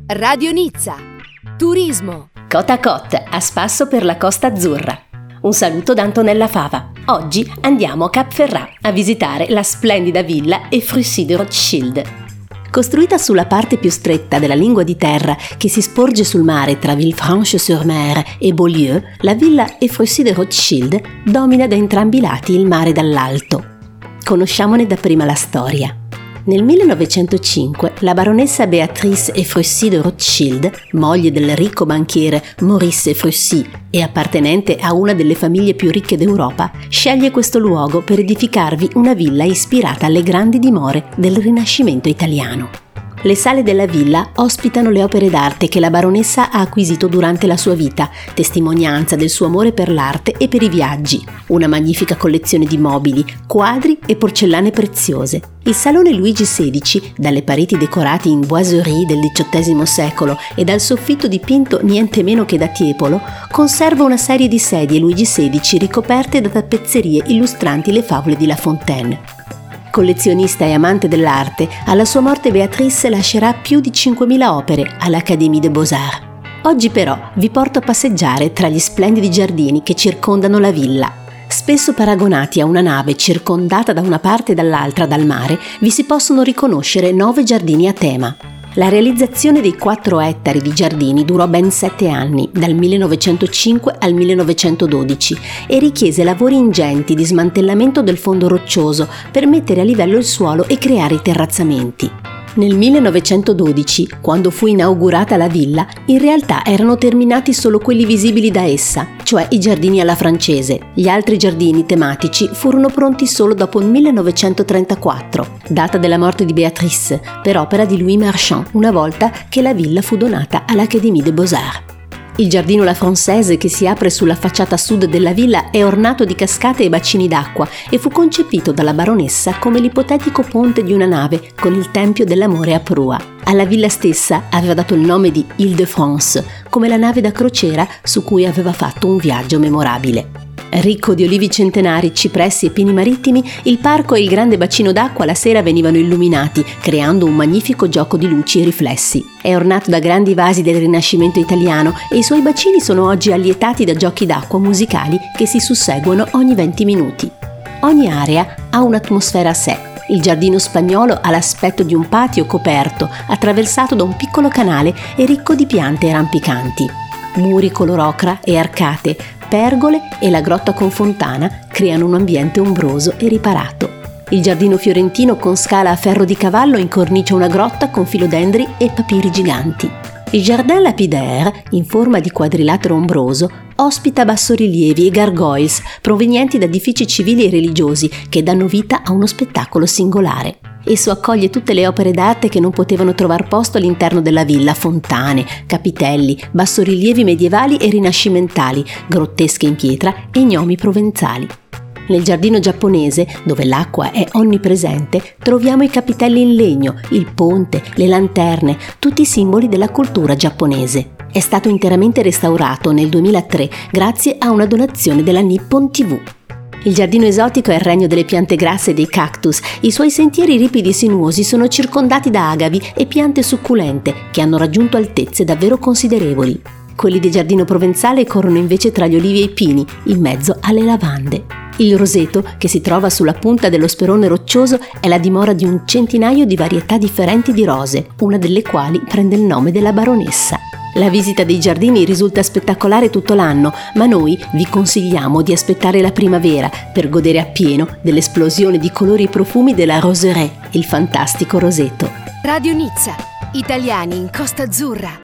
Radio Nizza. Turismo. Côte à côte, a spasso per la Costa Azzurra. Un saluto da Antonella Fava. Oggi andiamo a Cap Ferrat a visitare la splendida villa Efrussi de Rothschild. Costruita sulla parte più stretta della lingua di terra che si sporge sul mare tra Villefranche-sur-Mer e Beaulieu, la villa Efrussi de Rothschild domina da entrambi i lati il mare dall'alto. Conosciamone dapprima la storia. Nel 1905 la baronessa Béatrice Efrussi de Rothschild, moglie del ricco banchiere Maurice Efrussi e appartenente a una delle famiglie più ricche d'Europa, sceglie questo luogo per edificarvi una villa ispirata alle grandi dimore del Rinascimento italiano. Le sale della villa ospitano le opere d'arte che la baronessa ha acquisito durante la sua vita, testimonianza del suo amore per l'arte e per i viaggi. Una magnifica collezione di mobili, quadri e porcellane preziose. Il salone Luigi XVI, dalle pareti decorate in boiserie del XVIII secolo e dal soffitto dipinto niente meno che da Tiepolo, conserva una serie di sedie Luigi XVI ricoperte da tappezzerie illustranti le favole di La Fontaine. Collezionista e amante dell'arte, alla sua morte Béatrice lascerà più di 5.000 opere all'Académie des Beaux-Arts. Oggi però vi porto a passeggiare tra gli splendidi giardini che circondano la villa. Spesso paragonati a una nave circondata da una parte e dall'altra dal mare, vi si possono riconoscere 9 giardini a tema. La realizzazione dei 4 ettari di giardini durò ben 7 anni, dal 1905 al 1912, e richiese lavori ingenti di smantellamento del fondo roccioso per mettere a livello il suolo e creare i terrazzamenti. Nel 1912, quando fu inaugurata la villa, in realtà erano terminati solo quelli visibili da essa, cioè i giardini alla francese. Gli altri giardini tematici furono pronti solo dopo il 1934, data della morte di Béatrice, per opera di Louis Marchand, una volta che la villa fu donata all'Académie des Beaux-Arts. Il giardino La Française, che si apre sulla facciata sud della villa, è ornato di cascate e bacini d'acqua e fu concepito dalla baronessa come l'ipotetico ponte di una nave con il Tempio dell'Amore a prua. Alla villa stessa aveva dato il nome di Île-de-France, come la nave da crociera su cui aveva fatto un viaggio memorabile. Ricco di olivi centenari, cipressi e pini marittimi, il parco e il grande bacino d'acqua la sera venivano illuminati, creando un magnifico gioco di luci e riflessi. È ornato da grandi vasi del Rinascimento italiano e i suoi bacini sono oggi allietati da giochi d'acqua musicali che si susseguono ogni 20 minuti. Ogni area ha un'atmosfera a sé. Il giardino spagnolo ha l'aspetto di un patio coperto, attraversato da un piccolo canale e ricco di piante rampicanti. Muri color ocra e arcate, pergole e la grotta con fontana creano un ambiente ombroso e riparato. Il giardino fiorentino con scala a ferro di cavallo incornicia una grotta con filodendri e papiri giganti. Il Jardin Lapidaire, in forma di quadrilatero ombroso, ospita bassorilievi e gargoyles provenienti da edifici civili e religiosi che danno vita a uno spettacolo singolare. Esso accoglie tutte le opere d'arte che non potevano trovare posto all'interno della villa: fontane, capitelli, bassorilievi medievali e rinascimentali, grottesche in pietra e gnomi provenzali. Nel giardino giapponese, dove l'acqua è onnipresente, troviamo i capitelli in legno, il ponte, le lanterne, tutti i simboli della cultura giapponese. È stato interamente restaurato nel 2003 grazie a una donazione della Nippon TV. Il giardino esotico è il regno delle piante grasse e dei cactus. I suoi sentieri ripidi e sinuosi sono circondati da agavi e piante succulente che hanno raggiunto altezze davvero considerevoli. Quelli del giardino provenzale corrono invece tra gli olivi e i pini, in mezzo alle lavande. Il roseto, che si trova sulla punta dello sperone roccioso, è la dimora di un centinaio di varietà differenti di rose, una delle quali prende il nome della baronessa. La visita dei giardini risulta spettacolare tutto l'anno, ma noi vi consigliamo di aspettare la primavera per godere appieno dell'esplosione di colori e profumi della roseraie, il fantastico roseto. Radio Nizza. Italiani in Costa Azzurra.